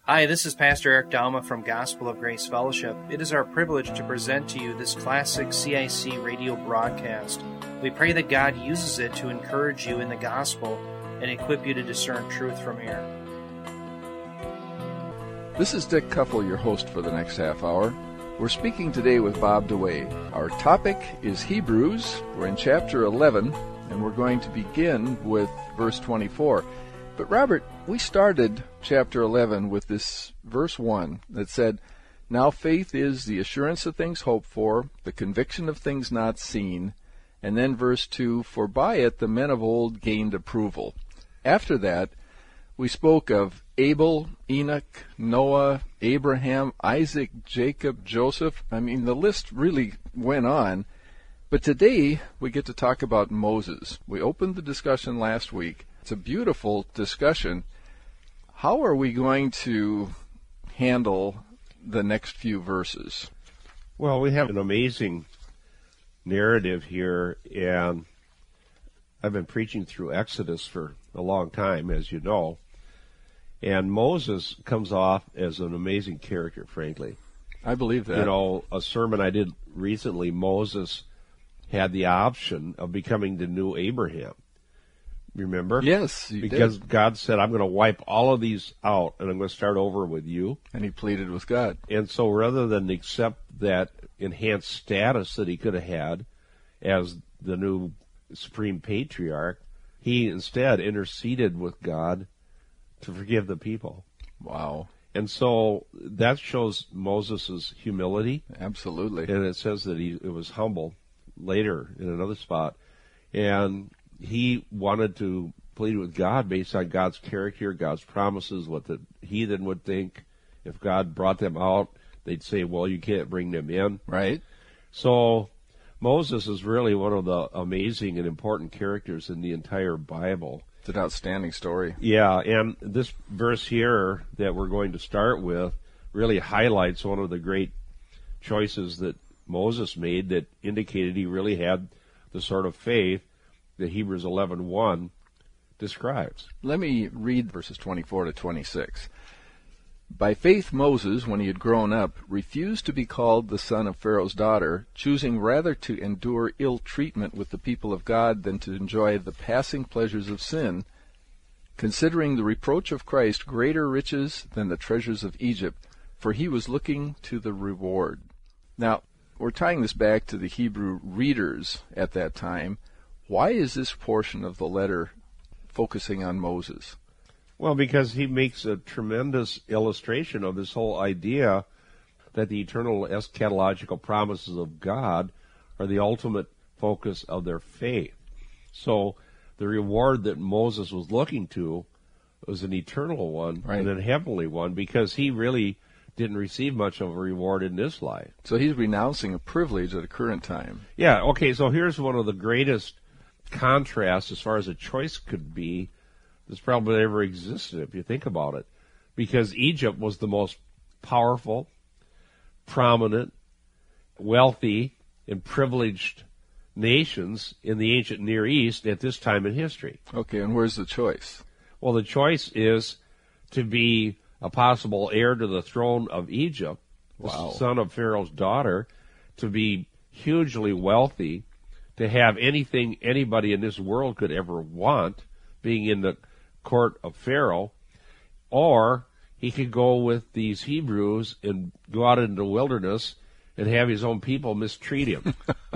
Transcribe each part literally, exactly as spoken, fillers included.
Hi, this is Pastor Eric Dalma from Gospel of Grace Fellowship. It is our privilege to present to you this classic C I C radio broadcast. We pray that God uses it to encourage you in the gospel and equip you to discern truth from error. This is Dick Kuffel, your host for the next half hour. We're speaking today with Bob DeWay. Our topic is Hebrews. We're in chapter eleven, and we're going to begin with verse twenty-four. But Robert, we started chapter eleven with this verse one that said, "Now faith is the assurance of things hoped for, the conviction of things not seen." And then verse two, "For by it the men of old gained approval." After that, we spoke of Abel, Enoch, Noah, Abraham, Isaac, Jacob, Joseph. I mean, the list really went on. But today, we get to talk about Moses. We opened the discussion last week. It's a beautiful discussion. How are we going to handle the next few verses? Well, we have an amazing narrative here, and I've been preaching through Exodus for a long time, as you know, and Moses comes off as an amazing character, frankly. I believe that. You know, a sermon I did recently, Moses had the option of becoming the new Abraham. Remember? Yes, you Because did. God said, I'm going to wipe all of these out, and I'm going to start over with you. And he pleaded with God. And so rather than accept that enhanced status that he could have had as the new supreme patriarch, he instead interceded with God to forgive the people. Wow. And so that shows Moses' humility. Absolutely. And it says that he it was humble later in another spot. And he wanted to plead with God based on God's character, God's promises, what the heathen would think. If God brought them out, they'd say, well, you can't bring them in. Right. So Moses is really one of the amazing and important characters in the entire Bible. It's an outstanding story. Yeah, and this verse here that we're going to start with really highlights one of the great choices that Moses made that indicated he really had the sort of faith that Hebrews eleven one describes. Let me read verses twenty-four to twenty-six. "By faith Moses, when he had grown up, refused to be called the son of Pharaoh's daughter, choosing rather to endure ill treatment with the people of God than to enjoy the passing pleasures of sin, considering the reproach of Christ greater riches than the treasures of Egypt, for he was looking to the reward." Now, we're tying this back to the Hebrew readers at that time. Why is this portion of the letter focusing on Moses? Well, because he makes a tremendous illustration of this whole idea that the eternal eschatological promises of God are the ultimate focus of their faith. So the reward that Moses was looking to was an eternal one, right, and a heavenly one, because he really didn't receive much of a reward in this life. So he's renouncing a privilege at the current time. Yeah, okay, so here's one of the greatest contrasts as far as a choice could be that's probably ever existed, if you think about it. Because Egypt was the most powerful, prominent, wealthy, and privileged nations in the ancient Near East at this time in history. Okay, and where's the choice? Well, the choice is to be a possible heir to the throne of Egypt, wow, the son of Pharaoh's daughter, to be hugely wealthy, to have anything anybody in this world could ever want, being in the court of Pharaoh, or he could go with these Hebrews and go out into the wilderness and have his own people mistreat him.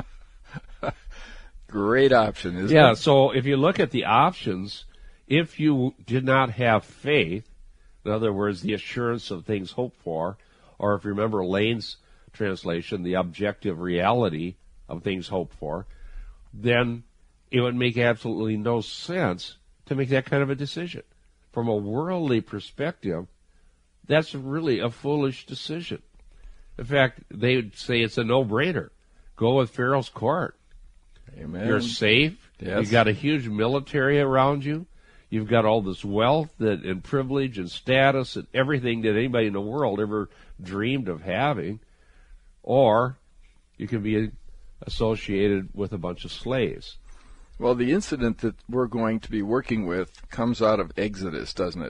Great option, isn't yeah, it? so if you look at the options, if you did not have faith, in other words, the assurance of things hoped for, or if you remember Lane's translation, the objective reality of things hoped for, then it would make absolutely no sense to make that kind of a decision. From a worldly perspective, that's really a foolish decision. In fact, they would say it's a no-brainer. Go with Pharaoh's court. Amen. You're safe. Yes. You've got a huge military around you. You've got all this wealth that, and privilege and status and everything that anybody in the world ever dreamed of having. Or you can be associated with a bunch of slaves. Well, the incident that we're going to be working with comes out of Exodus, doesn't it?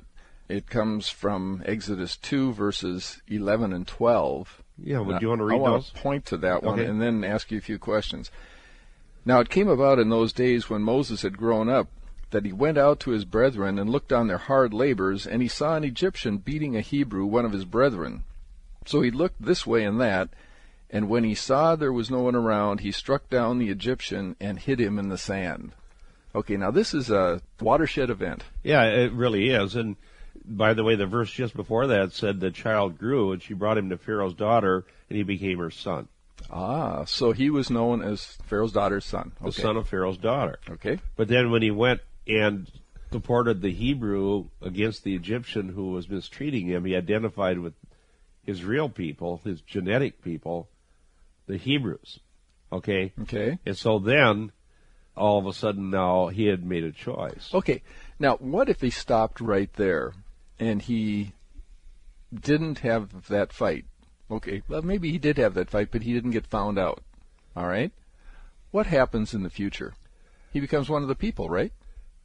It comes from Exodus two, verses eleven and twelve. Yeah, would Now, you want to read I want those? to point to that one Okay. and then ask you a few questions. Now it came about in those days when Moses had grown up, that he went out to his brethren and looked on their hard labors, and he saw an Egyptian beating a Hebrew, one of his brethren. So he looked this way and that, and when he saw there was no one around, he struck down the Egyptian and hid him in the sand. Okay, now this is a watershed event. Yeah, it really is. And by the way, the verse just before that said the child grew, and she brought him to Pharaoh's daughter, and he became her son. Ah, so he was known as Pharaoh's daughter's son. The Okay. son of Pharaoh's daughter. Okay. But then when he went and supported the Hebrew against the Egyptian who was mistreating him, he identified with his real people, his genetic people, the Hebrews. Okay? Okay. And so then, all of a sudden now, he had made a choice. Okay. Now, what if he stopped right there and he didn't have that fight? Okay, well, maybe he did have that fight, but he didn't get found out. All right? What happens in the future? He becomes one of the people, right?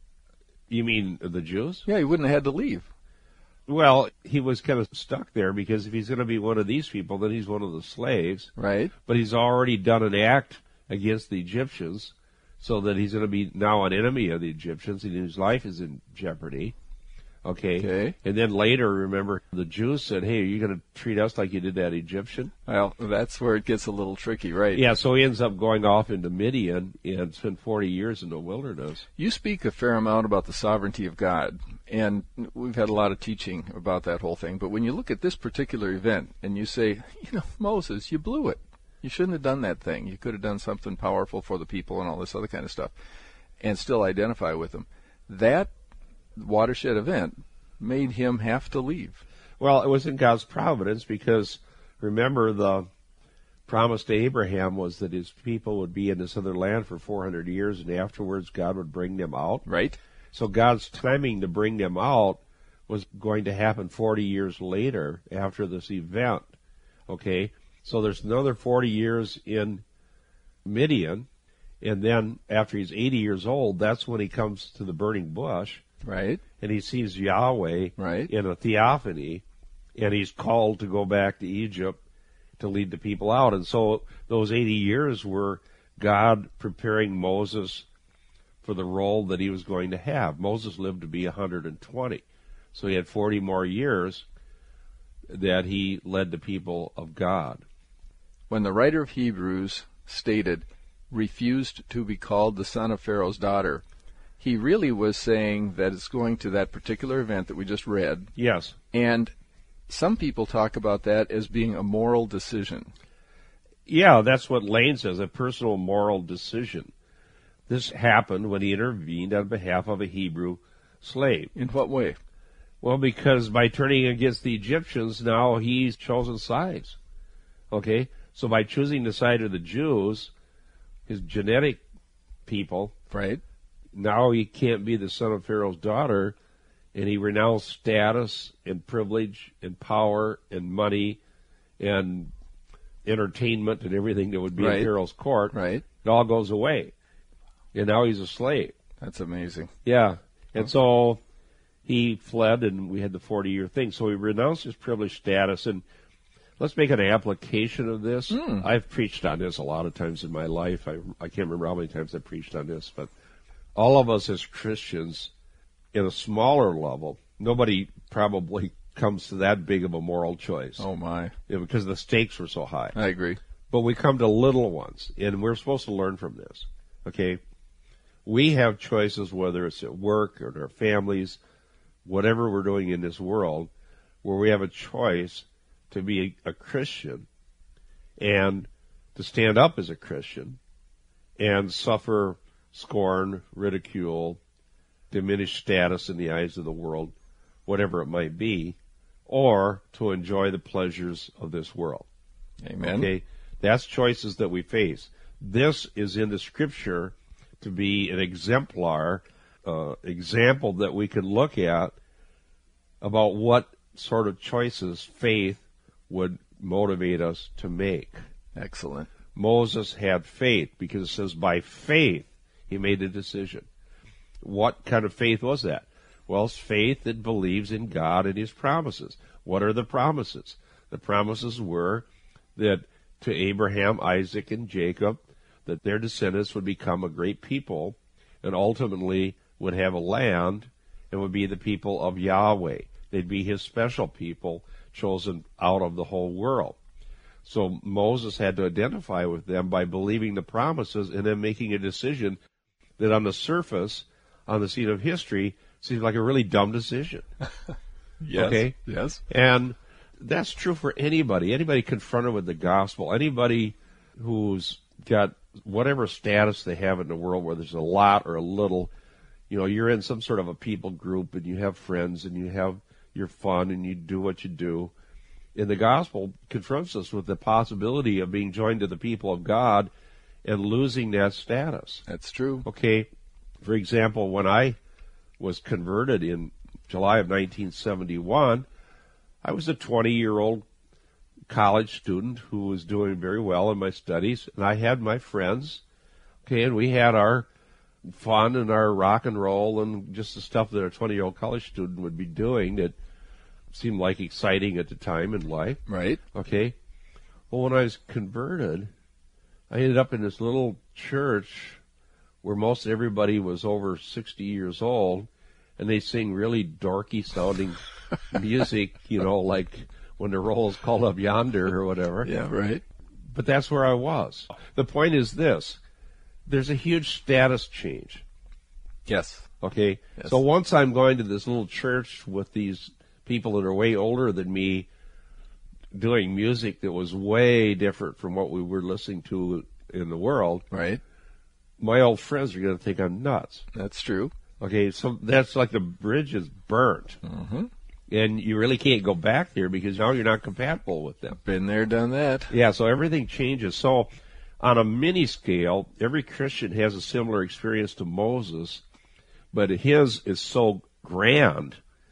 You mean the Jews? Yeah, he wouldn't have had to leave. Well, he was kind of stuck there because if he's going to be one of these people, then he's one of the slaves. Right. But he's already done an act against the Egyptians so that he's going to be now an enemy of the Egyptians and his life is in jeopardy. Okay. Okay. And then later, remember, the Jews said, hey, are you going to treat us like you did that Egyptian? Well, that's where it gets a little tricky, right? Yeah, so he ends up going off into Midian and spent forty years in the wilderness. You speak a fair amount about the sovereignty of God, and we've had a lot of teaching about that whole thing. But when you look at this particular event and you say, you know, Moses, you blew it. You shouldn't have done that thing. You could have done something powerful for the people and all this other kind of stuff, and still identify with them. That watershed event made him have to leave. Well, it was in God's providence because, remember, the promise to Abraham was that his people would be in this other land for four hundred years, and afterwards God would bring them out. Right. So God's timing to bring them out was going to happen forty years later after this event. Okay? So there's another forty years in Midian, and then after he's eighty years old, that's when he comes to the burning bush. Right. And he sees Yahweh Right. in a theophany, and he's called to go back to Egypt to lead the people out. And so those eighty years were God preparing Moses for the role that he was going to have. Moses lived to be one hundred twenty. So he had forty more years that he led the people of God. When the writer of Hebrews stated, refused to be called the son of Pharaoh's daughter, he really was saying that it's going to that particular event that we just read. Yes. And some people talk about that as being a moral decision. Yeah, that's what Lane says, a personal moral decision. This happened when he intervened on behalf of a Hebrew slave. In what way? Well, because by turning against the Egyptians, now he's chosen sides. Okay? So by choosing the side of the Jews, his genetic people, Right. now he can't be the son of Pharaoh's daughter, and he renounced status and privilege and power and money and entertainment and everything that would be Right. in Pharaoh's court. Right. It all goes away. And now he's a slave. That's amazing. Yeah. And so he fled, and we had the forty-year thing. So he renounced his privileged status. And let's make an application of this. Mm. I've preached on this a lot of times in my life. I, I can't remember how many times I've preached on this, but all of us as Christians, in a smaller level, nobody probably comes to that big of a moral choice. Oh, my. Yeah, because the stakes were so high. I agree. But we come to little ones, and we're supposed to learn from this. Okay? We have choices, whether it's at work or in our families, whatever we're doing in this world, where we have a choice to be a, a Christian and to stand up as a Christian and suffer scorn, ridicule, diminished status in the eyes of the world, whatever it might be, or to enjoy the pleasures of this world. Amen. Okay? That's choices that we face. This is in the Scripture to be an exemplar, uh, example that we can look at about what sort of choices faith would motivate us to make. Excellent. Moses had faith because it says by faith he made a decision. What kind of faith was that? Well, it's faith that believes in God and his promises. What are the promises? The promises were that to Abraham, Isaac, and Jacob, that their descendants would become a great people and ultimately would have a land and would be the people of Yahweh. They'd be his special people chosen out of the whole world. So Moses had to identify with them by believing the promises and then making a decision that on the surface, on the scene of history, seems like a really dumb decision. Yes. Okay? Yes. And that's true for anybody. Anybody confronted with the gospel, anybody who's got whatever status they have in the world, whether it's a lot or a little, you know, you're in some sort of a people group and you have friends and you have your fun and you do what you do. And the gospel confronts us with the possibility of being joined to the people of God and losing that status. That's true. Okay. For example, when I was converted in July of nineteen seventy-one, I was a twenty-year-old college student who was doing very well in my studies, and I had my friends, okay, and we had our fun and our rock and roll and just the stuff that a twenty-year-old college student would be doing that seemed like exciting at the time in life. Right. Okay. Well, when I was converted, I ended up in this little church where most everybody was over sixty years old, and they sing really dorky sounding music, you know, like When the Roll is Called Up Yonder or whatever. Yeah, right. But that's where I was. The point is this. There's a huge status change. Yes. Okay? Yes. So once I'm going to this little church with these people that are way older than me doing music that was way different from what we were listening to in the world, Right. my old friends are going to think I'm nuts. That's true. Okay, so that's like the bridge is burnt. Mm-hmm. And you really can't go back there because now you're not compatible with them. Been there, done that. Yeah, so everything changes. So on a mini scale, every Christian has a similar experience to Moses, but his is so grand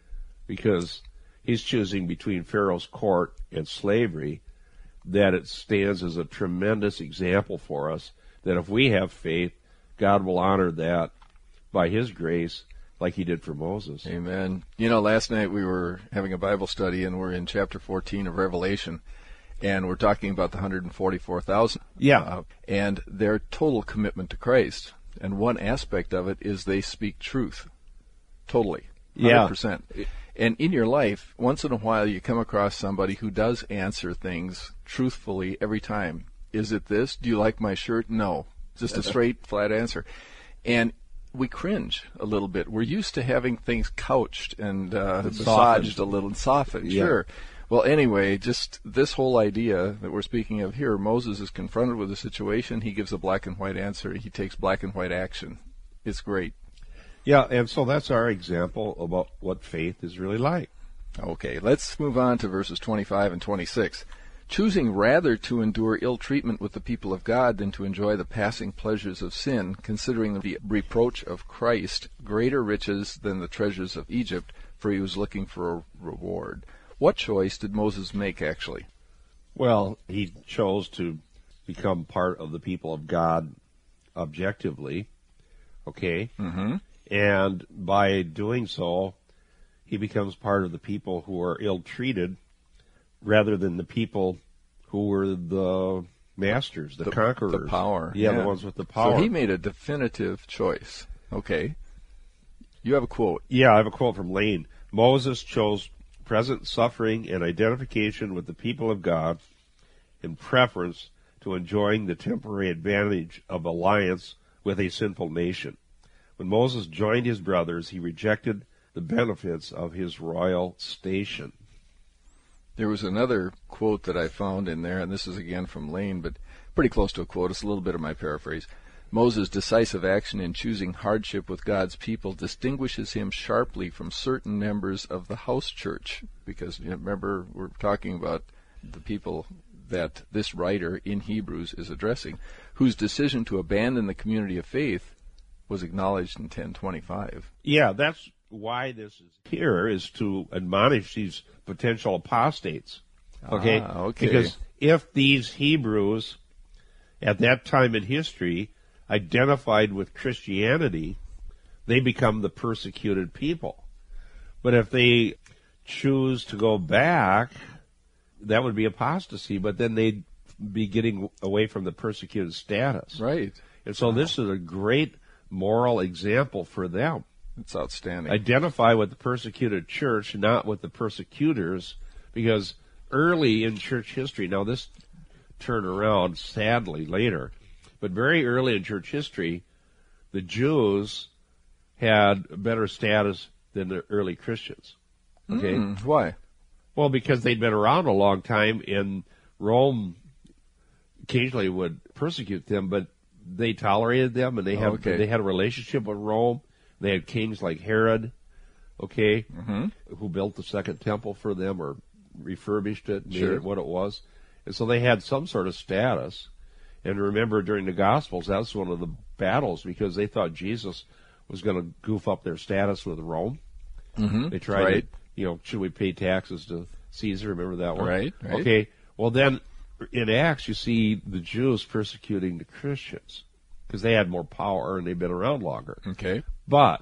because he's choosing between Pharaoh's court and slavery that it stands as a tremendous example for us that if we have faith, God will honor that by his grace like he did for Moses. Amen. You know, last night we were having a Bible study, and we're in chapter fourteen of Revelation, and we're talking about the one hundred forty-four thousand. Yeah. Uh, and their total commitment to Christ. And one aspect of it is they speak truth. Totally. one hundred percent. Yeah. And in your life, once in a while you come across somebody who does answer things truthfully every time. Is it this? Do you like my shirt? No. Just a straight, flat answer. And we cringe a little bit. We're used to having things couched and uh, massaged a little and softened. Yeah. Sure. Well, anyway, just this whole idea that we're speaking of here, Moses is confronted with a situation. He gives a black and white answer. He takes black and white action. It's great. Yeah, and so that's our example about what faith is really like. Okay, let's move on to verses twenty-five and twenty-six. Choosing rather to endure ill treatment with the people of God than to enjoy the passing pleasures of sin, considering the reproach of Christ greater riches than the treasures of Egypt, for he was looking for a reward. What choice did Moses make, actually? Well, he chose to become part of the people of God objectively, okay? Mm-hmm. And by doing so, he becomes part of the people who are ill-treated rather than the people who were the masters, the, the conquerors. The power. Yeah, yeah, the ones with the power. So he made a definitive choice. Okay. You have a quote. Yeah, I have a quote from Lane. Moses chose present suffering and identification with the people of God in preference to enjoying the temporary advantage of alliance with a sinful nation. When Moses joined his brothers, he rejected the benefits of his royal station. There was another quote that I found in there, and this is again from Lane, but pretty close to a quote. It's a little bit of my paraphrase. Moses' decisive action in choosing hardship with God's people distinguishes him sharply from certain members of the house church, because you know, remember we're talking about the people that this writer in Hebrews is addressing, whose decision to abandon the community of faith was acknowledged in ten twenty-five. Yeah, that's why this is here, is to admonish these potential apostates. Okay? Ah, okay. Because if these Hebrews at that time in history identified with Christianity, they become the persecuted people. But if they choose to go back, that would be apostasy, but then they'd be getting away from the persecuted status. Right. And so wow. This is a great moral example for them. It's outstanding. Identify with the persecuted church, not with the persecutors, because early in church history, now this turned around sadly later, but very early in church history, the Jews had better status than the early Christians. Okay? Mm, why? Well, because they'd been around a long time, and Rome occasionally would persecute them, but they tolerated them, and they had okay. they had a relationship with Rome. They had kings like Herod, okay, mm-hmm. who built the second temple for them or refurbished it, made sure. it what it was. And so they had some sort of status. And remember, during the Gospels, that was one of the battles because they thought Jesus was going to goof up their status with Rome. Mm-hmm. They tried right. to, you know, should we pay taxes to Caesar? Remember that one? Right, right. Okay, well then, in Acts, you see the Jews persecuting the Christians because they had more power and they've been around longer. Okay. But,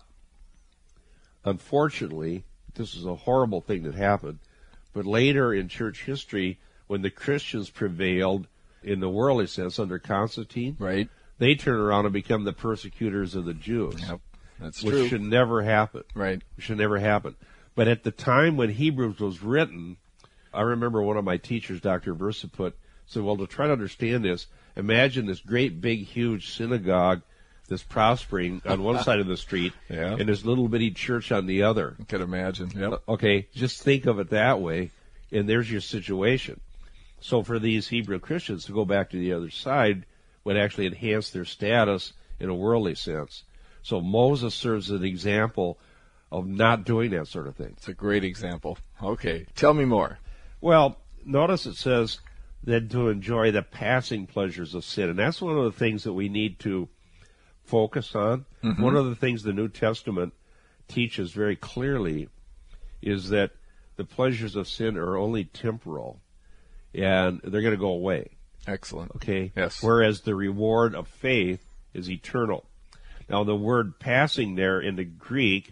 unfortunately, this is a horrible thing that happened, but later in church history, when the Christians prevailed in the worldly sense under Constantine, right, they turn around and become the persecutors of the Jews. Yep, that's which true. Which should never happen. Right. Which should never happen. But at the time when Hebrews was written, I remember one of my teachers, Doctor Versaput, said, well, to try to understand this, imagine this great, big, huge synagogue that's prospering on one side of the street yeah. and this little bitty church on the other. I can imagine. Yep. Okay, just think of it that way, and there's your situation. So for these Hebrew Christians to go back to the other side would actually enhance their status in a worldly sense. So Moses serves as an example of not doing that sort of thing. It's a great example. Okay, tell me more. Well, notice it says that to enjoy the passing pleasures of sin, and that's one of the things that we need to focus on. Mm-hmm. One of the things the New Testament teaches very clearly is that the pleasures of sin are only temporal, and they're going to go away. Excellent. Okay? Yes. Whereas the reward of faith is eternal. Now, the word passing there in the Greek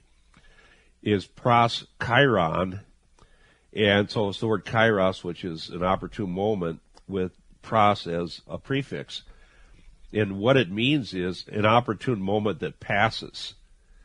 is pros chiron, and so it's the word kairos, which is an opportune moment, with pros as a prefix. And what it means is an opportune moment that passes.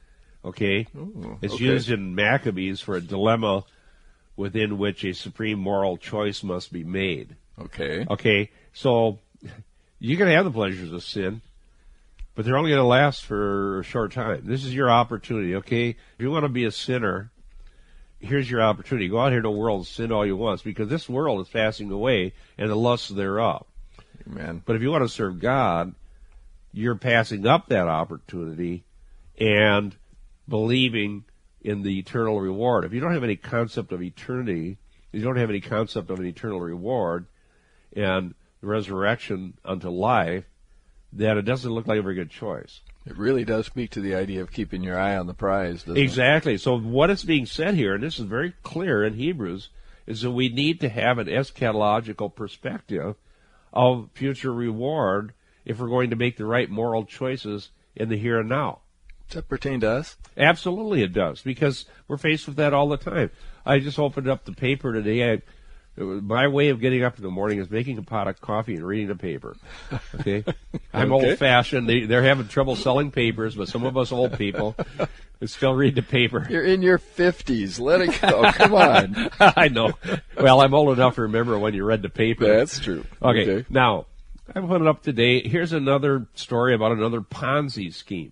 Okay? Ooh, it's okay. used in Maccabees for a dilemma within which a supreme moral choice must be made. Okay. Okay, so you can have the pleasures of sin, but they're only going to last for a short time. This is your opportunity, okay? If you want to be a sinner, here's your opportunity. Go out here in the world and sin all you want, because this world is passing away and the lusts thereof. Amen. But if you want to serve God, you're passing up that opportunity and believing in the eternal reward. If you don't have any concept of eternity, you don't have any concept of an eternal reward and the resurrection unto life, then it doesn't look like a very good choice. It really does speak to the idea of keeping your eye on the prize, doesn't exactly. it? So what is being said here, and this is very clear in Hebrews, is that we need to have an eschatological perspective of future reward if we're going to make the right moral choices in the here and now. Does that pertain to us? Absolutely it does, because we're faced with that all the time. I just opened up the paper today. I, my way of getting up in the morning is making a pot of coffee and reading the paper. Okay? I'm okay. old-fashioned. They, they're having trouble selling papers, but some of us old people still read the paper. You're in your fifties. Let it go. Come on. I know. Well, I'm old enough to remember when you read the paper. That's true. Okay. okay. Now, I put it up today. Here's another story about another Ponzi scheme.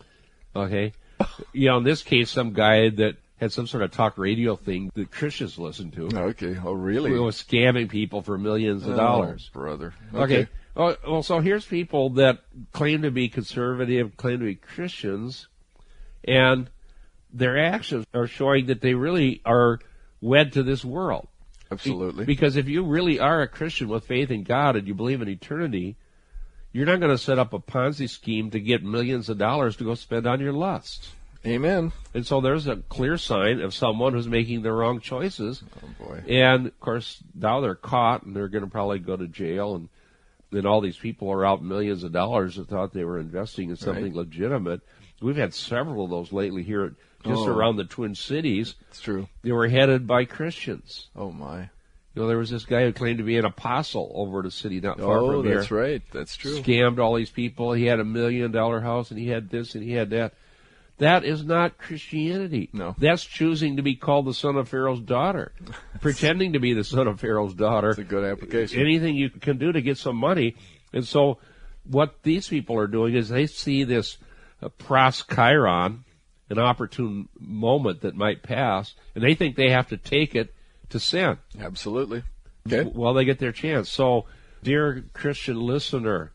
Okay? You know, in this case, some guy that had some sort of talk radio thing that Christians listened to. Okay. Oh, really? He was scamming people for millions of dollars. Oh, brother. Okay. okay. Well, well, so here's people that claim to be conservative, claim to be Christians, and their actions are showing that they really are wed to this world. Absolutely. Because if you really are a Christian with faith in God and you believe in eternity, you're not going to set up a Ponzi scheme to get millions of dollars to go spend on your lusts. Amen. And so there's a clear sign of someone who's making the wrong choices. Oh, boy. And, of course, now they're caught, and they're going to probably go to jail, and then all these people are out millions of dollars that thought they were investing in something right. legitimate. We've had several of those lately here at just Oh. around the Twin Cities. It's true. They were headed by Christians. Oh, my. You know, there was this guy who claimed to be an apostle over at a city not far Oh, from here. that's right. That's true. Scammed all these people. He had a million dollar house, and he had this, and he had that. That is not Christianity. No. That's choosing to be called the son of Pharaoh's daughter, pretending to be the son of Pharaoh's daughter. That's a good application. Anything you can do to get some money. And so what these people are doing is they see this uh, pros chiron, an opportune moment that might pass, and they think they have to take it to sin. Absolutely. Okay. Well, they get their chance. So, dear Christian listener,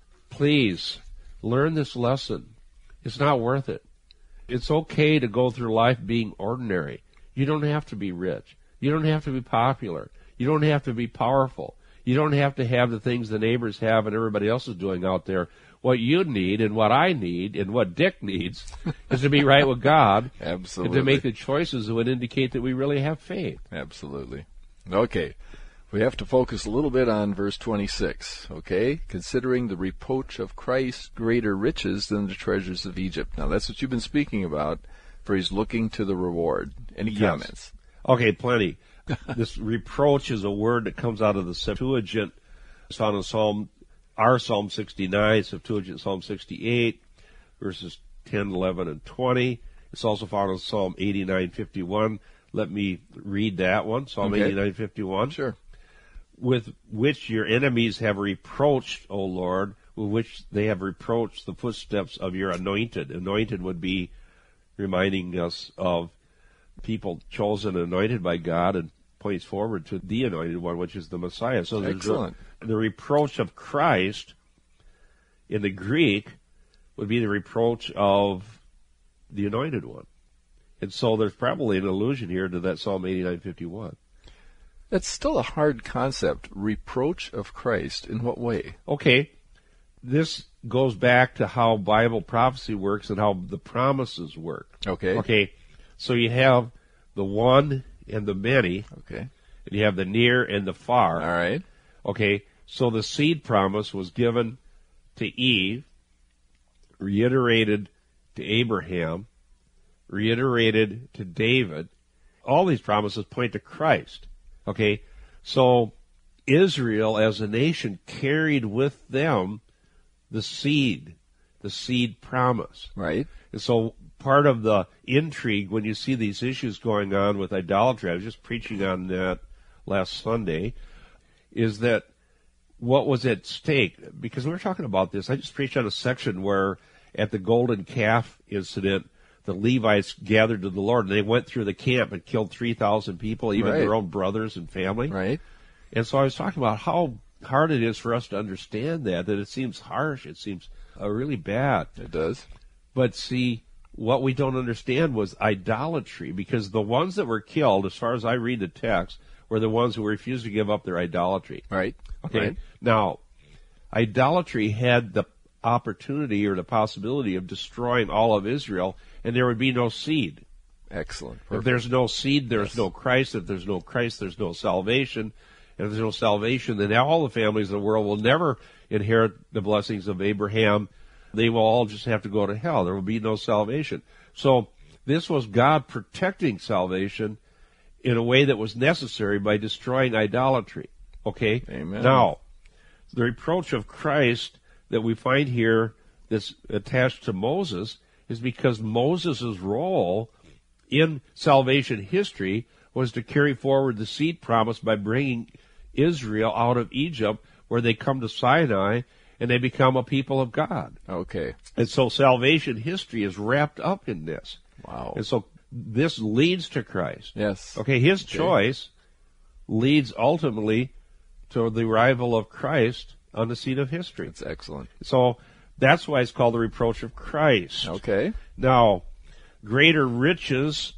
please learn this lesson. It's not worth it. It's okay to go through life being ordinary. You don't have to be rich. You don't have to be popular. You don't have to be powerful. You don't have to have the things the neighbors have and everybody else is doing out there. What you need and what I need and what Dick needs is to be right with God. Absolutely. And to make the choices that would indicate that we really have faith. Absolutely. Okay. We have to focus a little bit on verse twenty-six, okay? Considering the reproach of Christ greater riches than the treasures of Egypt. Now, that's what you've been speaking about, for he's looking to the reward. Any Yes. comments? Okay, plenty. This reproach is a word that comes out of the Septuagint. It's found in Psalm, our Psalm sixty-nine, Septuagint Psalm sixty-eight, verses ten, eleven, and twenty. It's also found in Psalm eighty-nine fifty-one. Let me read that one, Psalm Okay. eighty-nine fifty-one. Sure. With which your enemies have reproached, O Lord, with which they have reproached the footsteps of your anointed. Anointed would be reminding us of people chosen and anointed by God, and points forward to the anointed one, which is the Messiah. So there's Excellent. The, the reproach of Christ in the Greek would be the reproach of the anointed one. And so there's probably an allusion here to that Psalm eighty-nine fifty-one. That's still a hard concept. Reproach of Christ. In what way? Okay, this goes back to how Bible prophecy works and how the promises work. Okay. Okay, so you have the one and the many, Okay. and you have the near and the far. All right. Okay, so the seed promise was given to Eve, reiterated to Abraham, reiterated to David. All these promises point to Christ. Okay, so Israel as a nation carried with them the seed, the seed promise. Right. And so part of the intrigue when you see these issues going on with idolatry, I was just preaching on that last Sunday, is that what was at stake? Because we were talking about this. I just preached on a section where at the golden calf incident, the Levites gathered to the Lord, and they went through the camp and killed three thousand people, even Right. their own brothers and family. Right. And so I was talking about how hard it is for us to understand that, that it seems harsh, it seems uh, really bad. It does. But see, what we don't understand was idolatry, because the ones that were killed, as far as I read the text, were the ones who refused to give up their idolatry. Right. Okay. Right. Now, idolatry had the opportunity or the possibility of destroying all of Israel, and there would be no seed. Excellent. If Perfect. there's no seed, there's Yes. no Christ. If there's no Christ, there's no salvation. And if there's no salvation, then all the families of the world will never inherit the blessings of Abraham. They will all just have to go to hell. There will be no salvation. So this was God protecting salvation in a way that was necessary by destroying idolatry. Okay? Amen. Now, the reproach of Christ that we find here that's attached to Moses is because Moses' role in salvation history was to carry forward the seed promise by bringing Israel out of Egypt, where they come to Sinai and they become a people of God. Okay. And so salvation history is wrapped up in this. Wow. And so this leads to Christ. Yes. Okay, his Okay. choice leads ultimately to the arrival of Christ on the seat of history. It's excellent. So that's why it's called the reproach of Christ. Okay. Now, greater riches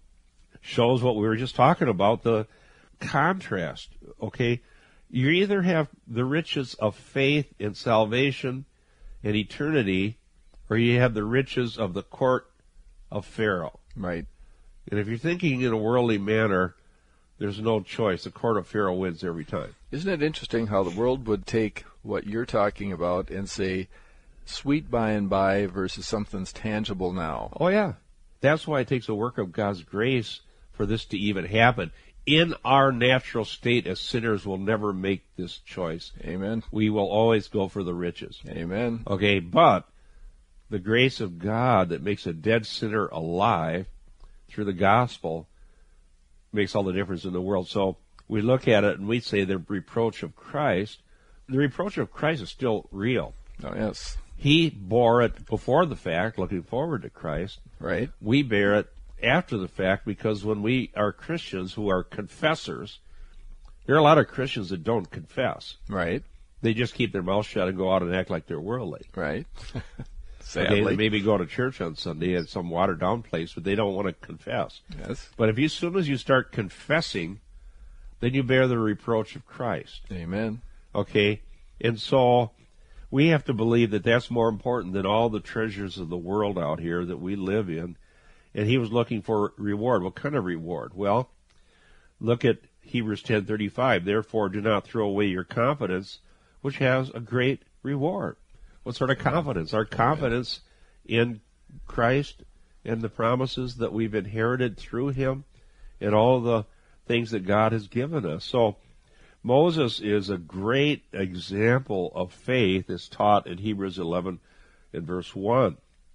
shows what we were just talking about, the contrast. Okay, you either have the riches of faith and salvation and eternity, or you have the riches of the court of Pharaoh. Right. And if you're thinking in a worldly manner, there's no choice. The court of Pharaoh wins every time. Isn't it interesting how the world would take what you're talking about and say, sweet by and by versus something's tangible now? Oh, yeah. That's why it takes a work of God's grace for this to even happen. In our natural state as sinners, we'll never make this choice. Amen. We will always go for the riches. Amen. Okay, but the grace of God that makes a dead sinner alive through the gospel makes all the difference in the world. So we look at it and we say the reproach of Christ, the reproach of Christ is still real. Oh, yes. He bore it before the fact, looking forward to Christ. Right. We bear it after the fact, because when we are Christians who are confessors, there are a lot of Christians that don't confess. Right. They just keep their mouth shut and go out and act like they're worldly. Right. Sadly. Okay, they maybe go to church on Sunday at some watered-down place, but they don't want to confess. Yes. But if you, as soon as you start confessing, then you bear the reproach of Christ. Amen. Okay? And so we have to believe that that's more important than all the treasures of the world out here that we live in. And he was looking for reward. What kind of reward? Well, look at Hebrews ten thirty-five. Therefore, do not throw away your confidence, which has a great reward. What sort of confidence? Our confidence in Christ and the promises that we've inherited through him and all the things that God has given us. So Moses is a great example of faith as taught in Hebrews eleven and verse one.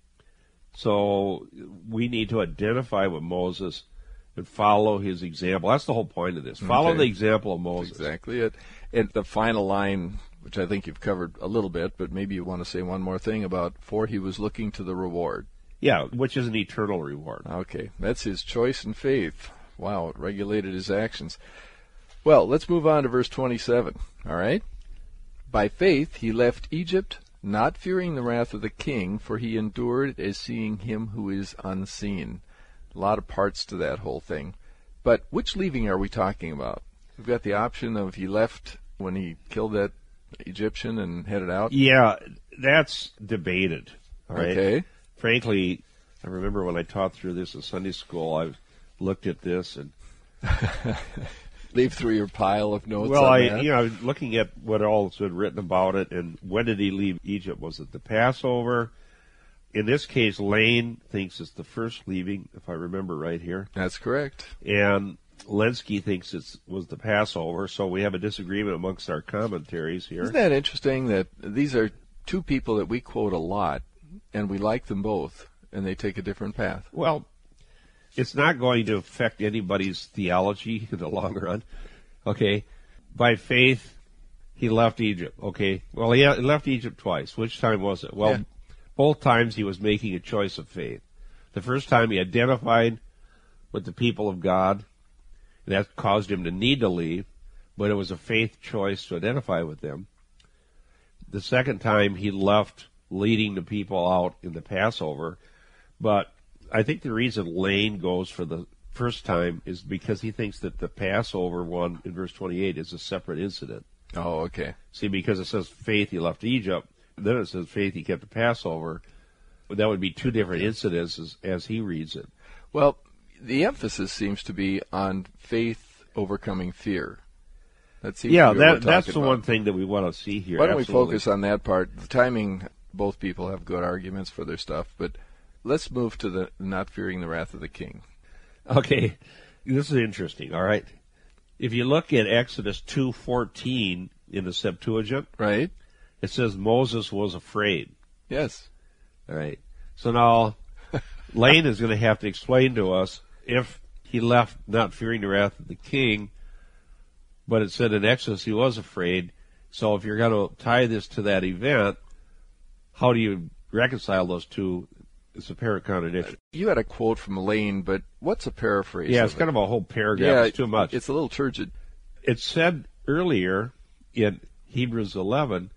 So we need to identify with Moses and follow his example. That's the whole point of this. Follow Okay. the example of Moses. That's exactly it. And the final line, which I think you've covered a little bit, but maybe you want to say one more thing about, for he was looking to the reward. Yeah, which is an eternal reward. Okay, that's his choice and faith. Wow, it regulated his actions. Well, let's move on to verse twenty-seven, all right? By faith he left Egypt, not fearing the wrath of the king, for he endured as seeing him who is unseen. A lot of parts to that whole thing. But which leaving are we talking about? We've got the option of he left when he killed that Egyptian and headed out. Yeah, that's debated. All right. Okay. Frankly, I remember when I taught through this in Sunday school, I looked at this and Leave through your pile of notes. well, on I that. you know I was looking at what all has been written about it, and when did he leave Egypt? Was it the Passover? In this case, Lane thinks it's the first leaving, if I remember right here, That's correct. and Lenski thinks it was the Passover. So we have a disagreement amongst our commentaries here. Isn't that interesting that these are two people that we quote a lot, and we like them both, and they take a different path? Well, it's not going to affect anybody's theology in the long run. Okay, by faith, he left Egypt. Okay, well, he left Egypt twice. Which time was it? Well, Yeah. both times he was making a choice of faith. The first time he identified with the people of God, and that caused him to need to leave, but it was a faith choice to identify with them. The second time he left leading the people out in the Passover, but I think the reason Lane goes for the first time is because he thinks that the Passover one in verse twenty-eight is a separate incident. Oh, okay. See, because it says faith he left Egypt, then it says faith he kept the Passover. That would be two different incidents as, as he reads it. Well, the emphasis seems to be on faith overcoming fear. That seems Yeah, to be what that, we're that's talking the about. one thing that we want to see here. Why don't Absolutely. we focus on that part? The timing, both people have good arguments for their stuff, but let's move to the not fearing the wrath of the king. Okay, this is interesting, all right? If you look at Exodus two fourteen in the Septuagint, Right? it says Moses was afraid. Yes. All right. So now Lane is going to have to explain to us if he left not fearing the wrath of the king, but it said in Exodus he was afraid. So if you're going to tie this to that event, how do you reconcile those two? It's apparent contradiction. You had a quote from Lane, but what's a paraphrase? Yeah, of it's it? kind of a whole paragraph. Yeah, It's too much. It's a little turgid. It said earlier in Hebrews eleven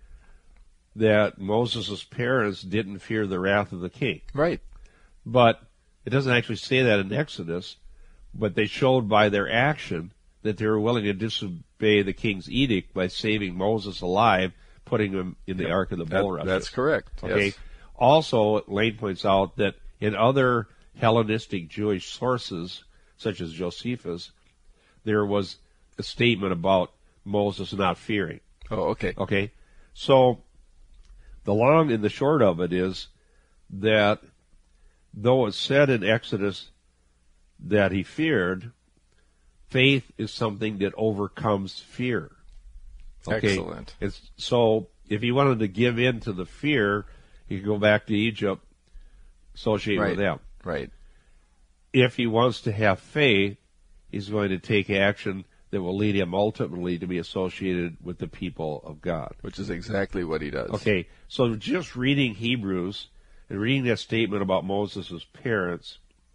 that Moses' parents didn't fear the wrath of the king. Right. But it doesn't actually say that in Exodus, but they showed by their action that they were willing to disobey the king's edict by saving Moses alive, putting him in the Ark of the That- Bulrushes. that's correct. Okay. Yes. Also, Lane points out that in other Hellenistic Jewish sources, such as Josephus, there was a statement about Moses not fearing. Oh, okay. Okay? So, the long and the short of it is that though it's said in Exodus that he feared, faith is something that overcomes fear. Okay? Excellent. It's, so if he wanted to give in to the fear, he could go back to Egypt, associate right. with them. Right. If he wants to have faith, he's going to take action that will lead him ultimately to be associated with the people of God. Which is exactly what he does. Okay, so just reading Hebrews and reading that statement about Moses' parents,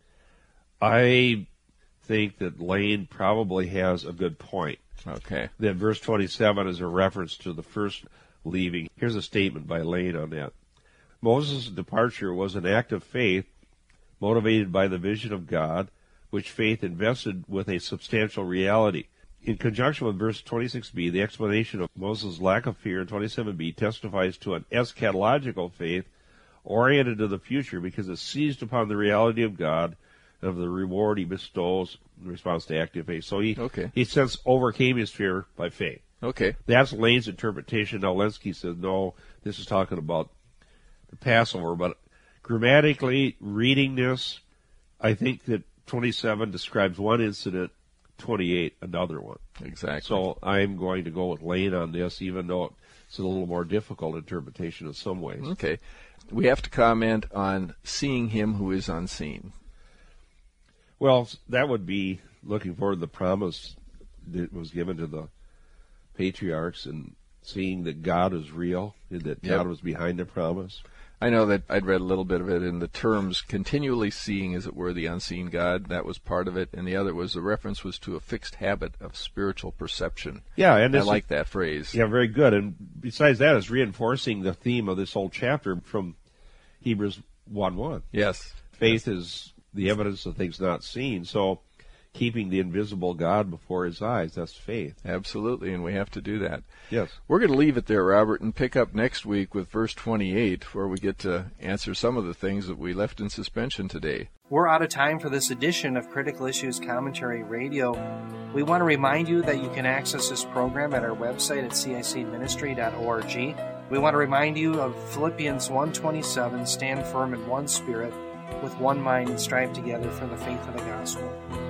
I think that Lane probably has a good point. Okay. That verse twenty-seven is a reference to the first leaving. Here's a statement by Lane on that. Moses' departure was an act of faith motivated by the vision of God, which faith invested with a substantial reality. In conjunction with verse twenty-six b, the explanation of Moses' lack of fear in twenty-seven b testifies to an eschatological faith oriented to the future because it seized upon the reality of God and of the reward he bestows in response to active faith. So he, okay. he since overcame his fear by faith. Okay. That's Lane's interpretation. Now, Lenski says, no, this is talking about the Passover. But grammatically, reading this, I think that twenty-seven describes one incident, twenty-eight another one. Exactly. So I'm going to go with Lane on this, even though it's a little more difficult interpretation in some ways. Okay. We have to comment on seeing him who is unseen. Well, that would be looking forward to the promise that was given to the patriarchs and seeing that God is real and that Yep. God was behind the promise. I know that I'd read a little bit of it in the terms continually seeing, as it were, the unseen God. That was part of it. And the other was the reference was to a fixed habit of spiritual perception. Yeah, and I it's, like that phrase. Yeah, very good. And besides that, it's reinforcing the theme of this whole chapter from Hebrews one one. Yes. Faith is the evidence of things not seen. So keeping the invisible God before his eyes, that's faith. Absolutely, and we have to do that. Yes. We're going to leave it there, Robert, and pick up next week with verse twenty-eight, where we get to answer some of the things that we left in suspension today. We're out of time for this edition of Critical Issues Commentary Radio. We want to remind you that you can access this program at our website at c i c ministry dot org. We want to remind you of Philippians one twenty-seven, stand firm in one spirit, with one mind and strive together for the faith of the gospel.